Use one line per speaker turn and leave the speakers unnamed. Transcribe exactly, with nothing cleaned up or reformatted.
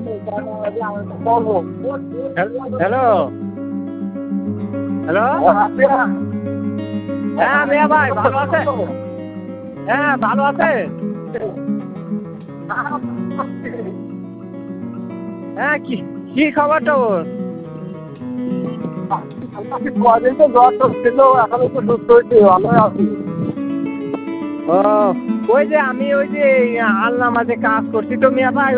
Hello hello হ্যাঁ মিয়া ভাই ভালো আছে? হ্যাঁ ভালো আছে। হ্যাঁ কি কি খবর তোর?
কদিন তো জ্বর টর ছিল, এখন একটু সুস্থ হয়েছি, ভালো আছি।
ও ওই যে আমি ওই যে আল্লাহ মাঝে কাজ করছি তো মিয়া ভাই,